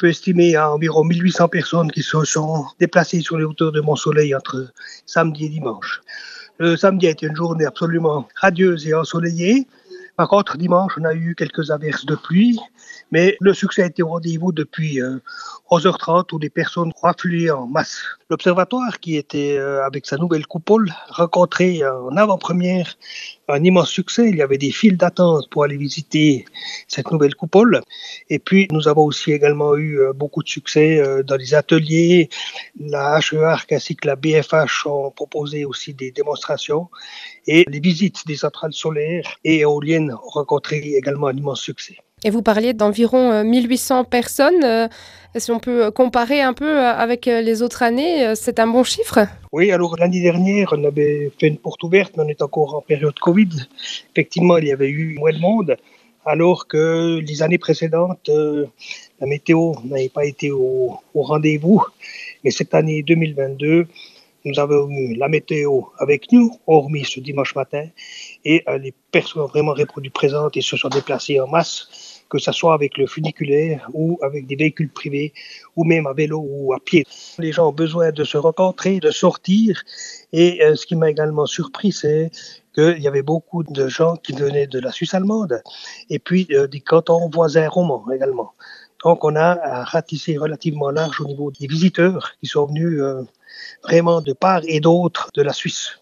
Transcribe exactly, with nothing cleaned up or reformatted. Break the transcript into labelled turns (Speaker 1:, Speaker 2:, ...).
Speaker 1: peut estimer à environ mille huit cents personnes qui se sont déplacées sur les hauteurs de Mont-Soleil entre samedi et dimanche. Le samedi a été une journée absolument radieuse et ensoleillée. Par contre, dimanche, on a eu quelques averses de pluie, mais le succès a été au rendez-vous depuis euh, onze heures trente où les personnes ont afflué en masse. L'observatoire, qui était euh, avec sa nouvelle coupole, rencontrait euh, en avant-première un immense succès. Il y avait des files d'attente pour aller visiter cette nouvelle coupole. Et puis, nous avons aussi également eu euh, beaucoup de succès euh, dans les ateliers. La H E A R C ainsi que la B F H ont proposé aussi des démonstrations. Et les visites des centrales solaires et éoliennes ont rencontré également un immense succès.
Speaker 2: Et vous parliez d'environ euh, mille huit cents personnes. Euh, si on peut comparer un peu euh, avec euh, les autres années, euh, c'est un bon chiffre?
Speaker 1: Oui, alors l'année dernière, on avait fait une porte ouverte, mais on est encore en période Covid. Effectivement, il y avait eu moins de monde, alors que les années précédentes, euh, la météo n'avait pas été au, au rendez-vous. Mais cette année deux mille vingt-deux, nous avons eu la météo avec nous, hormis ce dimanche matin, et euh, les personnes ont vraiment répondu présentes et se sont déplacées en masse, que ce soit avec le funiculaire ou avec des véhicules privés, ou même à vélo ou à pied. Les gens ont besoin de se rencontrer, de sortir, et euh, ce qui m'a également surpris, c'est qu'il y avait beaucoup de gens qui venaient de la Suisse allemande, et puis euh, des cantons voisins romans également. Donc on a ratissé relativement large au niveau des visiteurs qui sont venus euh, vraiment de part et d'autre de la Suisse.